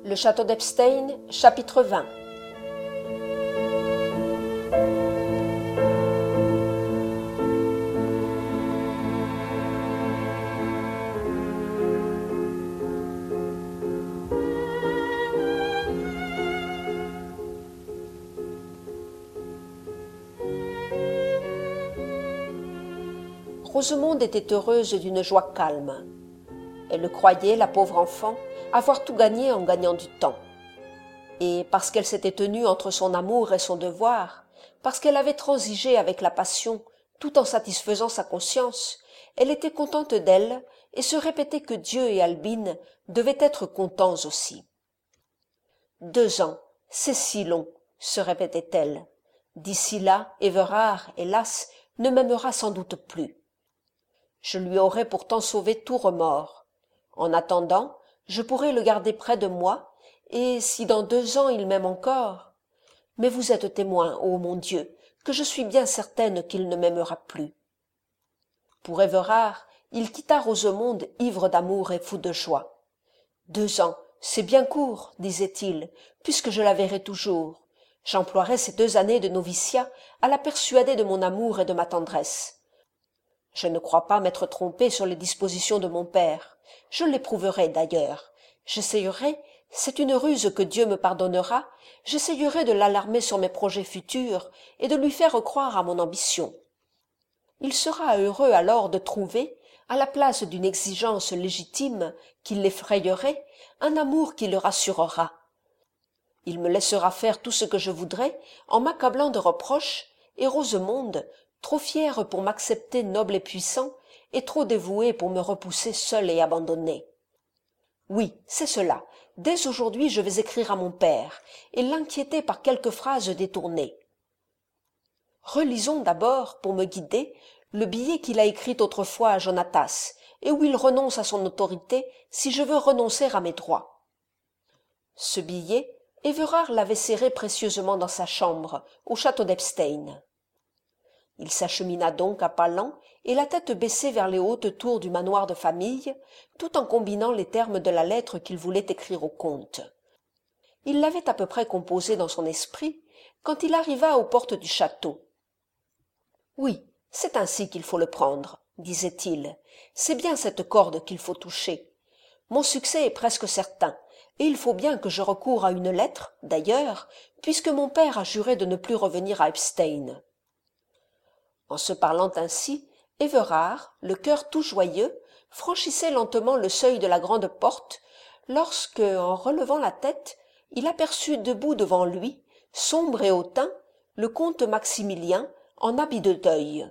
Le château d'Epstein, chapitre 20. Rosemonde était heureuse d'une joie calme. Elle croyait, la pauvre enfant, avoir tout gagné en gagnant du temps. Et parce qu'elle s'était tenue entre son amour et son devoir, parce qu'elle avait transigé avec la passion tout en satisfaisant sa conscience, elle était contente d'elle et se répétait que Dieu et Albine devaient être contents aussi. 2 ans, c'est si long, se répétait-elle. D'ici là, Éverard, hélas, ne m'aimera sans doute plus. Je lui aurais pourtant sauvé tout remords. En attendant, je pourrais le garder près de moi, et si dans 2 ans il m'aime encore... Mais vous êtes témoin, ô mon Dieu, que je suis bien certaine qu'il ne m'aimera plus. Pour Éverard, il quitta Rosemonde ivre d'amour et fou de joie. 2 ans, c'est bien court, disait-il, puisque je la verrai toujours. J'emploierai ces 2 années de noviciat à la persuader de mon amour et de ma tendresse. Je ne crois pas m'être trompé sur les dispositions de mon père. Je l'éprouverai d'ailleurs. J'essayerai, c'est une ruse que Dieu me pardonnera, j'essayerai de l'alarmer sur mes projets futurs et de lui faire croire à mon ambition. Il sera heureux alors de trouver, à la place d'une exigence légitime qui l'effrayerait, un amour qui le rassurera. Il me laissera faire tout ce que je voudrais en m'accablant de reproches, et Rosemonde, trop fière pour m'accepter noble et puissant, et trop dévouée pour me repousser seule et abandonnée. Oui, c'est cela. Dès aujourd'hui, je vais écrire à mon père, et l'inquiéter par quelques phrases détournées. Relisons d'abord, pour me guider, le billet qu'il a écrit autrefois à Jonatas, et où il renonce à son autorité si je veux renoncer à mes droits. Ce billet, Éverard l'avait serré précieusement dans sa chambre, au château d'Epstein. Il s'achemina donc à pas lents et la tête baissée vers les hautes tours du manoir de famille, tout en combinant les termes de la lettre qu'il voulait écrire au comte. Il l'avait à peu près composée dans son esprit quand il arriva aux portes du château. « Oui, c'est ainsi qu'il faut le prendre, disait-il. C'est bien cette corde qu'il faut toucher. Mon succès est presque certain, et il faut bien que je recoure à une lettre, d'ailleurs, puisque mon père a juré de ne plus revenir à Epstein. » En se parlant ainsi, Éverard, le cœur tout joyeux, franchissait lentement le seuil de la grande porte, lorsque, en relevant la tête, il aperçut debout devant lui, sombre et hautain, le comte Maximilien, en habit de deuil.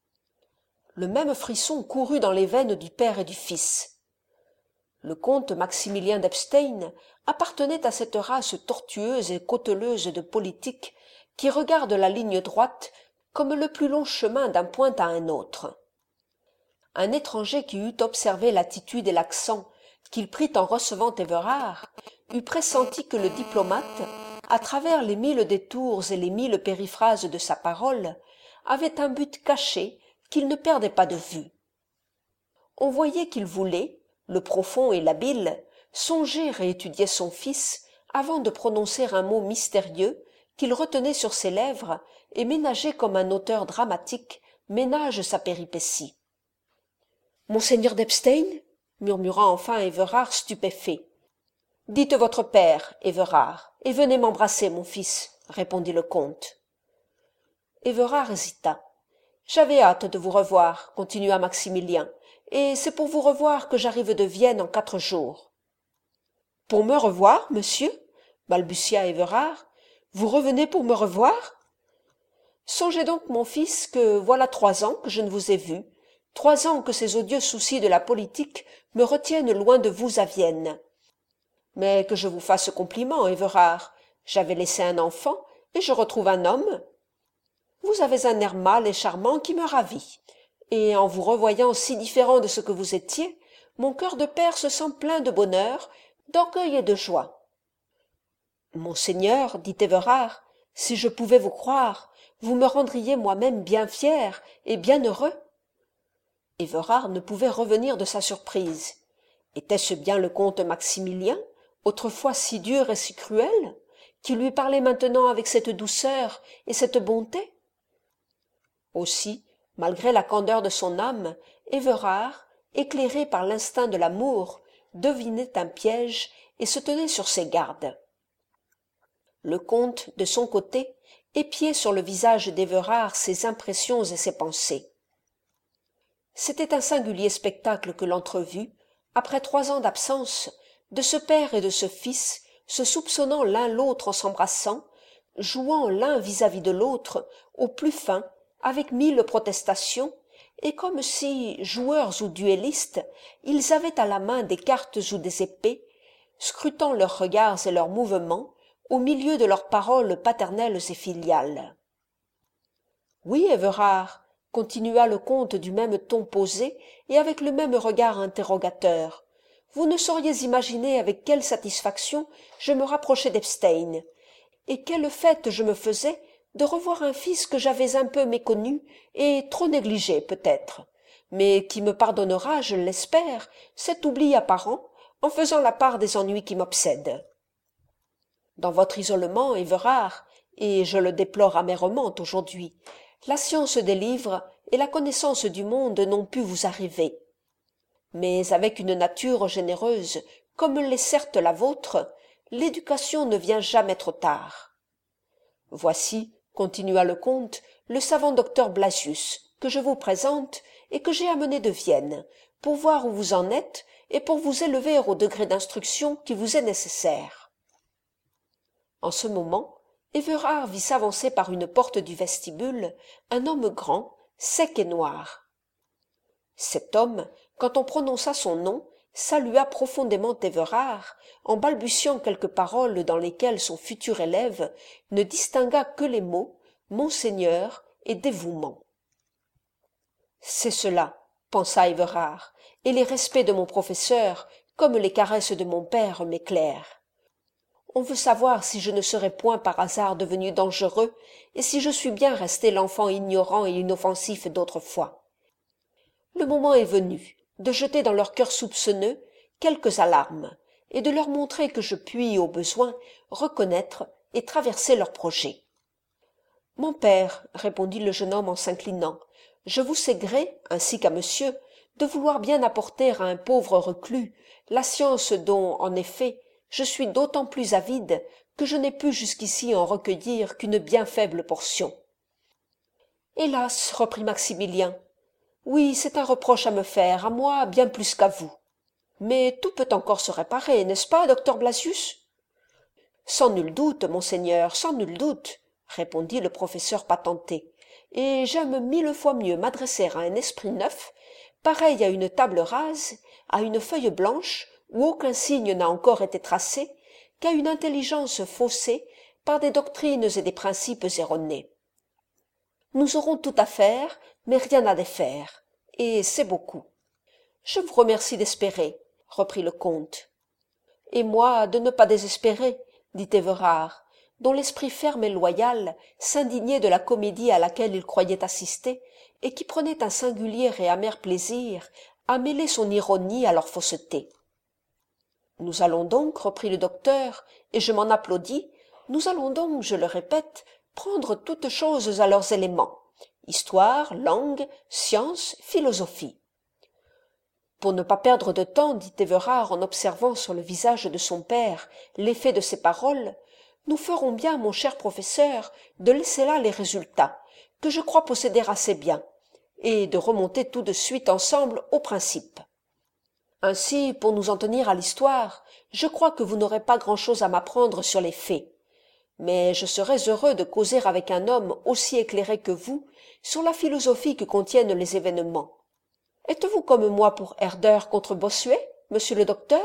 Le même frisson courut dans les veines du père et du fils. Le comte Maximilien d'Epstein appartenait à cette race tortueuse et cauteleuse de politiques qui regarde la ligne droite comme le plus long chemin d'un point à un autre. Un étranger qui eût observé l'attitude et l'accent qu'il prit en recevant Éverard eût pressenti que le diplomate, à travers les 1000 détours et les 1000 périphrases de sa parole, avait un but caché qu'il ne perdait pas de vue. On voyait qu'il voulait, le profond et l'habile, songer et étudier son fils avant de prononcer un mot mystérieux qu'il retenait sur ses lèvres et ménager comme un auteur dramatique ménage sa péripétie. « Monseigneur d'Epstein » murmura enfin Éverard stupéfait. « Dites votre père, Éverard, et venez m'embrasser, mon fils, » répondit le comte. Éverard hésita. « J'avais hâte de vous revoir, » continua Maximilien, « et c'est pour vous revoir que j'arrive de Vienne en 4 jours. »« Pour me revoir, monsieur ?» balbutia Éverard. « Vous revenez pour me revoir ?» Songez donc, mon fils, que voilà 3 ans que je ne vous ai vu, 3 ans que ces odieux soucis de la politique me retiennent loin de vous à Vienne. Mais que je vous fasse compliment, Éverard, j'avais laissé un enfant et je retrouve un homme. Vous avez un air mâle et charmant qui me ravit, et en vous revoyant si différent de ce que vous étiez, mon cœur de père se sent plein de bonheur, d'orgueil et de joie. « Monseigneur, dit Éverard, si je pouvais vous croire, vous me rendriez moi-même bien fier et bien heureux. » Éverard ne pouvait revenir de sa surprise. Était-ce bien le comte Maximilien, autrefois si dur et si cruel, qui lui parlait maintenant avec cette douceur et cette bonté? Aussi, malgré la candeur de son âme, Évrard, éclairé par l'instinct de l'amour, devinait un piège et se tenait sur ses gardes. Le comte, de son côté, épiait sur le visage d'Évrard ses impressions et ses pensées. C'était un singulier spectacle que l'entrevue, après 3 ans d'absence, de ce père et de ce fils, se soupçonnant l'un l'autre en s'embrassant, jouant l'un vis-à-vis de l'autre au plus fin, avec 1000 protestations, et comme si, joueurs ou duellistes, ils avaient à la main des cartes ou des épées, scrutant leurs regards et leurs mouvements, au milieu de leurs paroles paternelles et filiales. « Oui, Évrard, continua le comte du même ton posé et avec le même regard interrogateur, vous ne sauriez imaginer avec quelle satisfaction je me rapprochais d'Epstein, et quelle fête je me faisais de revoir un fils que j'avais un peu méconnu et trop négligé peut-être, mais qui me pardonnera, je l'espère, cet oubli apparent en faisant la part des ennuis qui m'obsèdent. Dans votre isolement, Évrard, et je le déplore amèrement aujourd'hui, la science des livres et la connaissance du monde n'ont pu vous arriver. Mais avec une nature généreuse, comme l'est certes la vôtre, l'éducation ne vient jamais trop tard. Voici, continua le comte, le savant docteur Blasius, que je vous présente et que j'ai amené de Vienne, pour voir où vous en êtes et pour vous élever au degré d'instruction qui vous est nécessaire. En ce moment, Évrard vit s'avancer par une porte du vestibule un homme grand, sec et noir. Cet homme, quand on prononça son nom, salua profondément Évrard, en balbutiant quelques paroles dans lesquelles son futur élève ne distingua que les mots « Monseigneur » et « dévouement ». C'est cela, pensa Évrard, et les respects de mon professeur, comme les caresses de mon père, m'éclairent. On veut savoir si je ne serais point par hasard devenu dangereux et si je suis bien resté l'enfant ignorant et inoffensif d'autrefois. Le moment est venu de jeter dans leur cœur soupçonneux quelques alarmes et de leur montrer que je puis, au besoin, reconnaître et traverser leurs projets. « Mon père, répondit le jeune homme en s'inclinant, je vous sais gré, ainsi qu'à monsieur, de vouloir bien apporter à un pauvre reclus la science dont, en effet, je suis d'autant plus avide que je n'ai pu jusqu'ici en recueillir qu'une bien faible portion. »« Hélas, reprit Maximilien, oui, c'est un reproche à me faire, à moi bien plus qu'à vous. Mais tout peut encore se réparer, n'est-ce pas, docteur Blasius ? » ?»« Sans nul doute, monseigneur, sans nul doute, » répondit le professeur patenté, « et j'aime 1000 fois mieux m'adresser à un esprit neuf, pareil à une table rase, à une feuille blanche, où aucun signe n'a encore été tracé, qu'à une intelligence faussée par des doctrines et des principes erronés. Nous aurons tout à faire, mais rien à défaire, et c'est beaucoup. Je vous remercie d'espérer, reprit le comte. Et moi de ne pas désespérer, dit Évrard, dont l'esprit ferme et loyal s'indignait de la comédie à laquelle il croyait assister, et qui prenait un singulier et amer plaisir à mêler son ironie à leur fausseté. Nous allons donc, reprit le docteur, et je m'en applaudis, nous allons donc, je le répète, prendre toutes choses à leurs éléments, histoire, langue, science, philosophie. Pour ne pas perdre de temps, dit Évrard en observant sur le visage de son père l'effet de ces paroles, nous ferons bien, mon cher professeur, de laisser là les résultats, que je crois posséder assez bien, et de remonter tout de suite ensemble au principe. Ainsi, pour nous en tenir à l'histoire, je crois que vous n'aurez pas grand-chose à m'apprendre sur les faits. Mais je serais heureux de causer avec un homme aussi éclairé que vous sur la philosophie que contiennent les événements. Êtes-vous comme moi pour Herder contre Bossuet, monsieur le docteur ?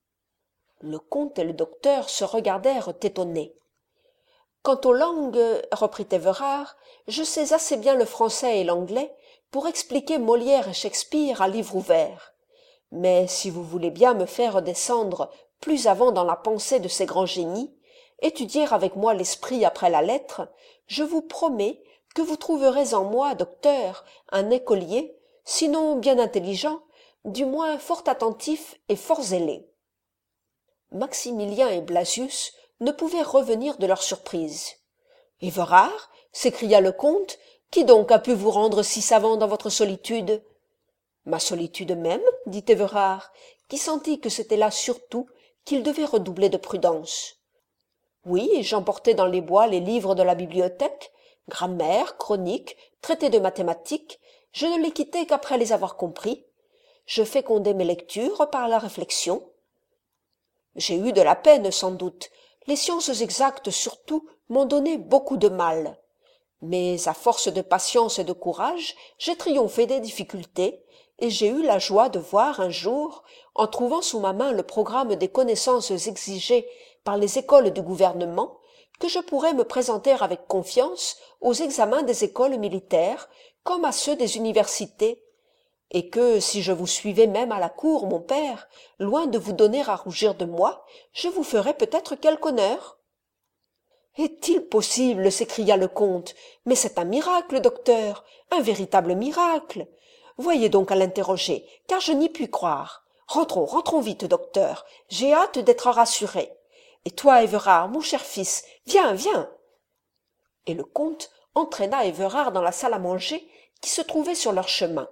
Le comte et le docteur se regardèrent étonnés. Quant aux langues, reprit Évrard, je sais assez bien le français et l'anglais pour expliquer Molière et Shakespeare à livre ouvert. Mais si vous voulez bien me faire descendre plus avant dans la pensée de ces grands génies, étudier avec moi l'esprit après la lettre, je vous promets que vous trouverez en moi, docteur, un écolier, sinon bien intelligent, du moins fort attentif et fort zélé. Maximilien et Blasius ne pouvaient revenir de leur surprise. « Éverard, s'écria le comte, qui donc a pu vous rendre si savant dans votre solitude ?»« Ma solitude même, dit Éverard, qui sentit que c'était là surtout qu'il devait redoubler de prudence. Oui, j'emportai dans les bois les livres de la bibliothèque, grammaire, chronique, traités de mathématiques, je ne les quittai qu'après les avoir compris. Je fécondai mes lectures par la réflexion. J'ai eu de la peine, sans doute, les sciences exactes surtout m'ont donné beaucoup de mal. Mais à force de patience et de courage, j'ai triomphé des difficultés, et j'ai eu la joie de voir un jour, en trouvant sous ma main le programme des connaissances exigées par les écoles du gouvernement, que je pourrais me présenter avec confiance aux examens des écoles militaires comme à ceux des universités, et que, si je vous suivais même à la cour, mon père, loin de vous donner à rougir de moi, je vous ferais peut-être quelque honneur. » « Est-il possible, s'écria le comte, mais c'est un miracle, docteur, un véritable miracle. Voyez donc à l'interroger, car je n'y puis croire. Rentrons vite, docteur, j'ai hâte d'être rassuré. Et toi, Éverard, mon cher fils, viens. » Et le comte entraîna Éverard dans la salle à manger qui se trouvait sur leur chemin.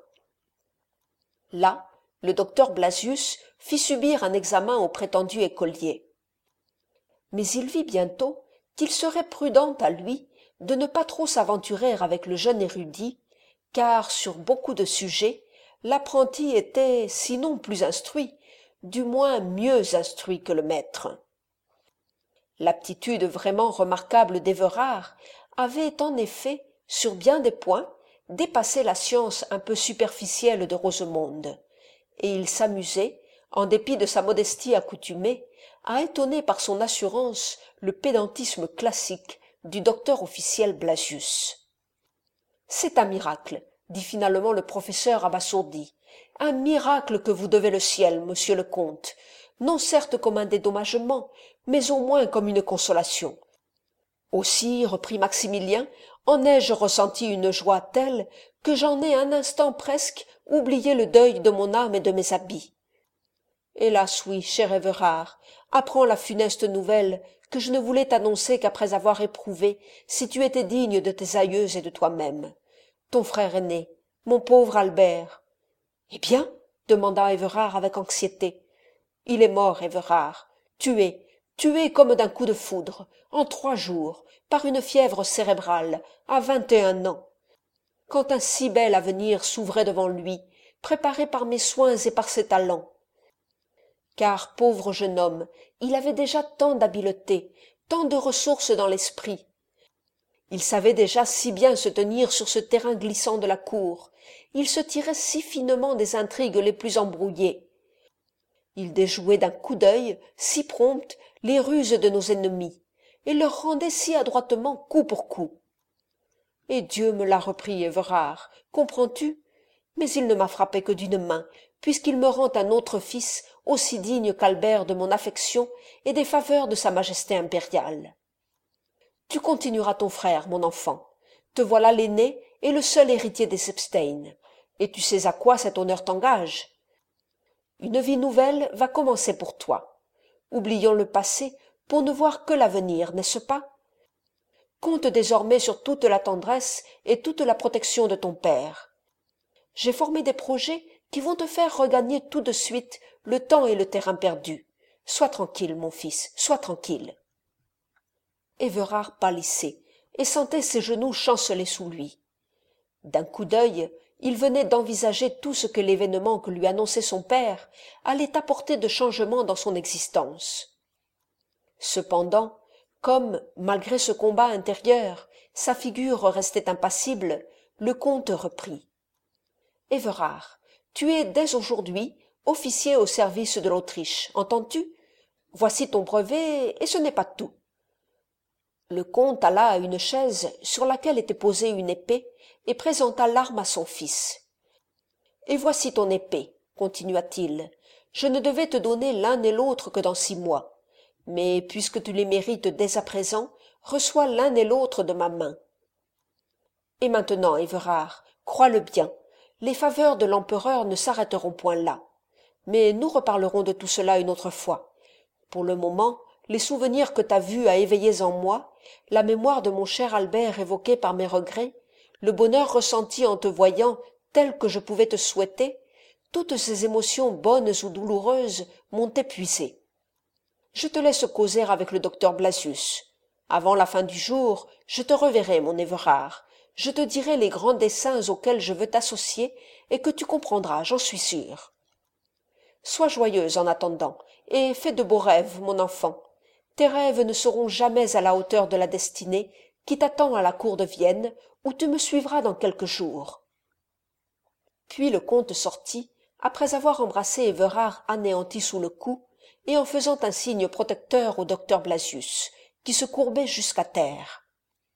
Là, le docteur Blasius fit subir un examen au prétendu écolier. Mais il vit bientôt qu'il serait prudent à lui de ne pas trop s'aventurer avec le jeune érudit, car sur beaucoup de sujets, l'apprenti était, sinon plus instruit, du moins mieux instruit que le maître. L'aptitude vraiment remarquable d'Éverard avait en effet, sur bien des points, dépassé la science un peu superficielle de Rosemonde, et il s'amusait, en dépit de sa modestie accoutumée, à étonner par son assurance le pédantisme classique du docteur officiel Blasius. « C'est un miracle, dit finalement le professeur abasourdi, un miracle que vous devez le ciel, monsieur le comte, non certes comme un dédommagement, mais au moins comme une consolation. Aussi, reprit Maximilien, en ai-je ressenti une joie telle que j'en ai un instant presque oublié le deuil de mon âme et de mes habits. Hélas oui, cher Éverard, apprends la funeste nouvelle que je ne voulais t'annoncer qu'après avoir éprouvé si tu étais digne de tes aïeux et de toi-même. Ton frère aîné, mon pauvre Albert. Eh bien, demanda Éverard avec anxiété. Il est mort, Éverard, tué comme d'un coup de foudre, en 3 jours, par une fièvre cérébrale, à 21 ans. Quand un si bel avenir s'ouvrait devant lui, préparé par mes soins et par ses talents. Car, pauvre jeune homme, il avait déjà tant d'habileté, tant de ressources dans l'esprit. Il savait déjà si bien se tenir sur ce terrain glissant de la cour, il se tirait si finement des intrigues les plus embrouillées. Il déjouait d'un coup d'œil, si prompt, les ruses de nos ennemis, et leur rendait si adroitement coup pour coup. Et Dieu me l'a repris, Éverard, comprends-tu? Mais il ne m'a frappé que d'une main, puisqu'il me rend un autre fils aussi digne qu'Albert de mon affection et des faveurs de sa majesté impériale. Tu continueras ton frère, mon enfant. Te voilà l'aîné et le seul héritier des Epstein, et tu sais à quoi cet honneur t'engage. Une vie nouvelle va commencer pour toi. Oublions le passé pour ne voir que l'avenir, n'est-ce pas? Compte désormais sur toute la tendresse et toute la protection de ton père. J'ai formé des projets qui vont te faire regagner tout de suite le temps et le terrain perdu. Sois tranquille, mon fils, sois tranquille. Éverard pâlissait et sentait ses genoux chanceler sous lui. D'un coup d'œil, il venait d'envisager tout ce que l'événement que lui annonçait son père allait apporter de changement dans son existence. Cependant, comme, malgré ce combat intérieur, sa figure restait impassible, le comte reprit. « Éverard, tu es dès aujourd'hui officier au service de l'Autriche, entends-tu? Voici ton brevet, et ce n'est pas tout. » Le comte alla à une chaise sur laquelle était posée une épée et présenta l'arme à son fils. « Et voici ton épée, continua-t-il. Je ne devais te donner l'un et l'autre que dans 6 mois. Mais puisque tu les mérites dès à présent, reçois l'un et l'autre de ma main. Et maintenant, Éverard, crois-le bien, les faveurs de l'empereur ne s'arrêteront point là. Mais nous reparlerons de tout cela une autre fois. Pour le moment, les souvenirs que ta vue a éveillés en moi, la mémoire de mon cher Albert évoquée par mes regrets, le bonheur ressenti en te voyant tel que je pouvais te souhaiter, toutes ces émotions bonnes ou douloureuses m'ont épuisé. Je te laisse causer avec le docteur Blasius. Avant la fin du jour, je te reverrai, mon Évrard. Je te dirai les grands desseins auxquels je veux t'associer et que tu comprendras, j'en suis sûre. Sois joyeuse en attendant, et fais de beaux rêves, mon enfant. Tes rêves ne seront jamais à la hauteur de la destinée qui t'attend à la cour de Vienne, où tu me suivras dans quelques jours. Puis le comte sortit, après avoir embrassé Évrard anéanti sous le cou, et en faisant un signe protecteur au docteur Blasius, qui se courbait jusqu'à terre.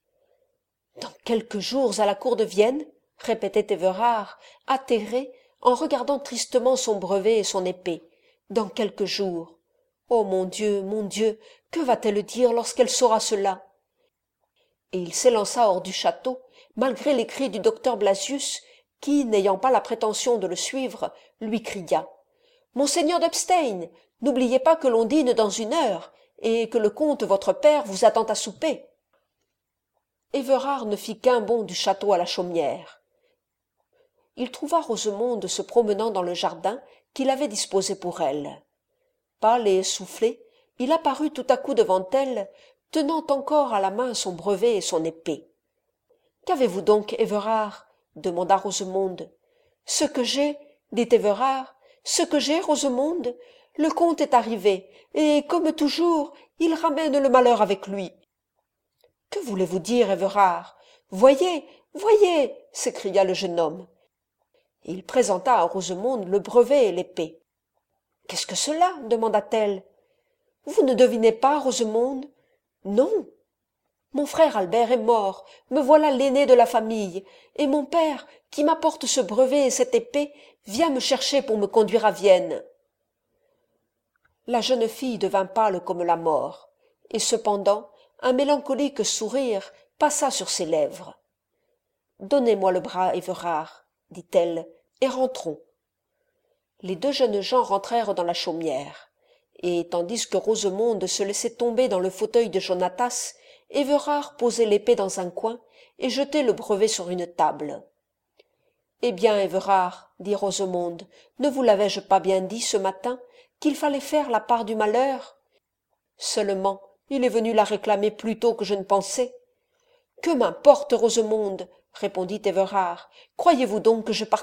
« Dans quelques jours à la cour de Vienne ?» répétait Évrard, atterré, en regardant tristement son brevet et son épée. « Dans quelques jours. Oh mon Dieu, que va-t-elle dire lorsqu'elle saura cela ?» Et il s'élança hors du château, malgré les cris du docteur Blasius, qui, n'ayant pas la prétention de le suivre, lui cria « Monseigneur d'Epstein, n'oubliez pas que l'on dîne dans 1 heure, et que le comte votre père vous attend à souper. » Évrard ne fit qu'un bond du château à la chaumière. Il trouva Rosemonde se promenant dans le jardin qu'il avait disposé pour elle. Pâle et essoufflé, il apparut tout à coup devant elle, tenant encore à la main son brevet et son épée. « Qu'avez-vous donc, Évrard ?» demanda Rosemonde. « Ce que j'ai, dit Évrard, ce que j'ai, Rosemonde, le comte est arrivé, et, comme toujours, il ramène le malheur avec lui. »« Que voulez-vous dire, Évrard ? Voyez, voyez !» s'écria le jeune homme. Il présenta à Rosemonde le brevet et l'épée. « Qu'est-ce que cela ? demanda-t-elle. « Vous ne devinez pas, Rosemonde ? » « Non. Mon frère Albert est mort, me voilà l'aîné de la famille, et mon père, qui m'apporte ce brevet et cette épée, vient me chercher pour me conduire à Vienne. » La jeune fille devint pâle comme la mort, et cependant un mélancolique sourire passa sur ses lèvres. « Donnez-moi le bras, Évrard, dit-elle, et rentrons. » Les 2 jeunes gens rentrèrent dans la chaumière, et tandis que Rosemonde se laissait tomber dans le fauteuil de Jonatas, Évrard posait l'épée dans un coin et jetait le brevet sur une table. « Eh bien, Évrard, dit Rosemonde, ne vous l'avais-je pas bien dit ce matin qu'il fallait faire la part du malheur ? Seulement, il est venu la réclamer plus tôt que je ne pensais. »« Que m'importe, Rosemonde, répondit Évrard. Croyez-vous donc que je partirai ? » »«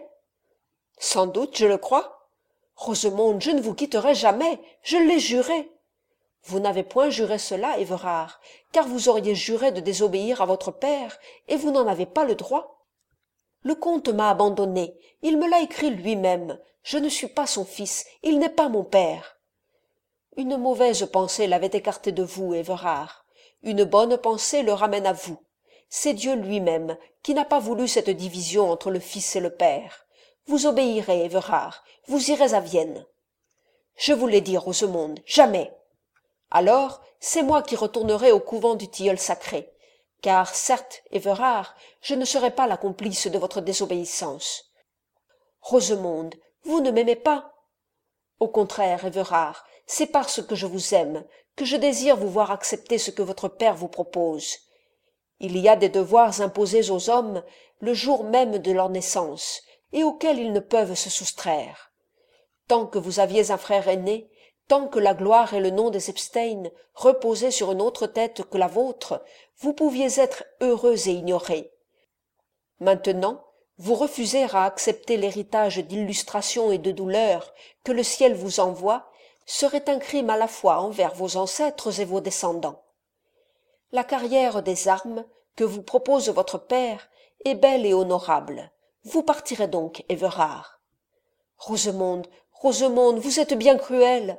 Sans doute, je le crois. Rosemonde, je ne vous quitterai jamais, je l'ai juré. » »« Vous n'avez point juré cela, Évrard, car vous auriez juré de désobéir à votre père, et vous n'en avez pas le droit. Le comte m'a abandonné, il me l'a écrit lui-même. Je ne suis pas son fils, il n'est pas mon père. » Une mauvaise pensée l'avait écarté de vous, Évrard. Une bonne pensée le ramène à vous. C'est Dieu lui-même qui n'a pas voulu cette division entre le fils et le père. Vous obéirez, Évrard, vous irez à Vienne. Je vous l'ai dit, Rosemonde, jamais. Alors, c'est moi qui retournerai au couvent du tilleul sacré, car certes, Évrard, je ne serai pas la complice de votre désobéissance. Rosemonde, vous ne m'aimez pas? Au contraire, Évrard, c'est parce que je vous aime, que je désire vous voir accepter ce que votre père vous propose. Il y a des devoirs imposés aux hommes le jour même de leur naissance, et auxquels ils ne peuvent se soustraire. Tant que vous aviez un frère aîné, tant que la gloire et le nom des Epstein reposaient sur une autre tête que la vôtre, vous pouviez être heureux et ignorés. Maintenant, vous refusez à accepter l'héritage d'illustration et de douleur que le ciel vous envoie, serait un crime à la fois envers vos ancêtres et vos descendants. La carrière des armes que vous propose votre père est belle et honorable. Vous partirez donc, Évrard. Rosemonde, Rosemonde, vous êtes bien cruelle.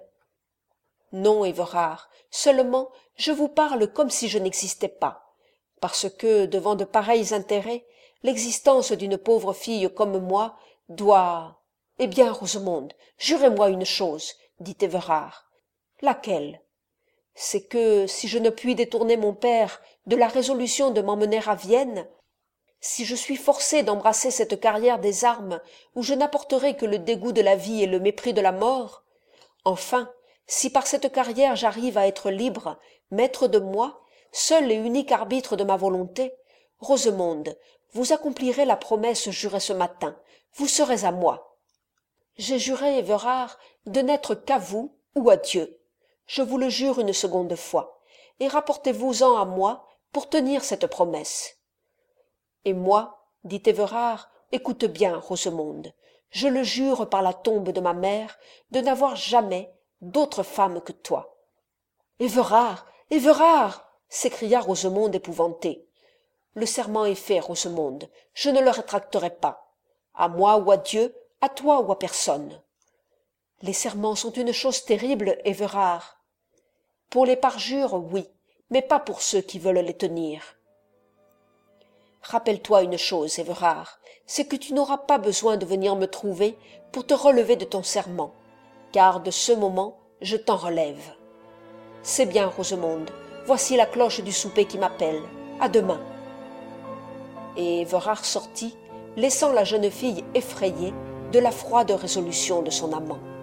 Non, Évrard, seulement je vous parle comme si je n'existais pas, parce que, devant de pareils intérêts, l'existence d'une pauvre fille comme moi doit... Eh bien, Rosemonde, jurez-moi une chose, dit Évrard. Laquelle? C'est que, si je ne puis détourner mon père de la résolution de m'emmener à Vienne, si je suis forcé d'embrasser cette carrière des armes où je n'apporterai que le dégoût de la vie et le mépris de la mort, enfin, Si par cette carrière j'arrive à être libre, maître de moi, seul et unique arbitre de ma volonté, Rosemonde, vous accomplirez la promesse jurée ce matin, vous serez à moi. J'ai juré, Everard, de n'être qu'à vous ou à Dieu. Je vous le jure une seconde fois, et rapportez-vous-en à moi pour tenir cette promesse. Et moi, dit Everard, écoute bien, Rosemonde, je le jure par la tombe de ma mère de n'avoir jamais d'autre femme que toi. Everard, Everard, s'écria Rosemonde épouvantée. Le serment est fait, Rosemonde, je ne le rétracterai pas. À moi ou à Dieu, à toi ou à personne. Les serments sont une chose terrible, Everard. Pour les parjures, oui, mais pas pour ceux qui veulent les tenir. Rappelle-toi une chose, Everard, c'est que tu n'auras pas besoin de venir me trouver pour te relever de ton serment, car de ce moment, je t'en relève. C'est bien, Rosemonde, voici la cloche du souper qui m'appelle. À demain. Et Everard sortit, laissant la jeune fille effrayée de la froide résolution de son amant.